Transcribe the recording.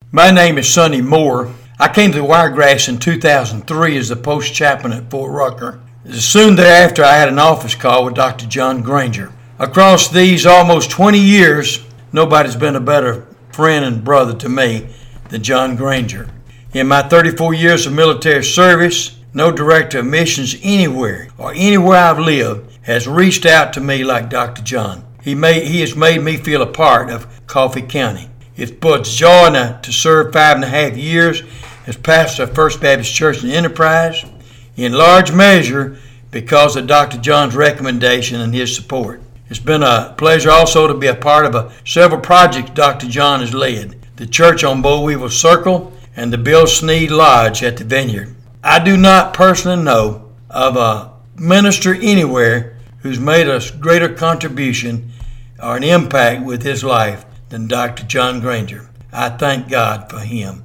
My name is Sonny Moore. I came to Wiregrass in 2003 as the post chaplain at Fort Rucker. Soon thereafter, I had an office call with Dr. John Granger. Across these almost 20 years, nobody's been a better friend and brother to me than John Granger. In my 34 years of military service, no director of missions anywhere I've lived has reached out to me like Dr. John. He has made me feel a part of Coffee County. It's brought joy to serve 5.5 years as pastor of First Baptist Church in Enterprise, in large measure because of Dr. John's recommendation and his support. It's been a pleasure also to be a part of several projects Dr. John has led. The church on Boll Weevil Circle and the Bill Snead Lodge at the Vineyard. I do not personally know of a minister anywhere who's made a greater contribution or an impact with his life than Dr. John Granger. I thank God for him.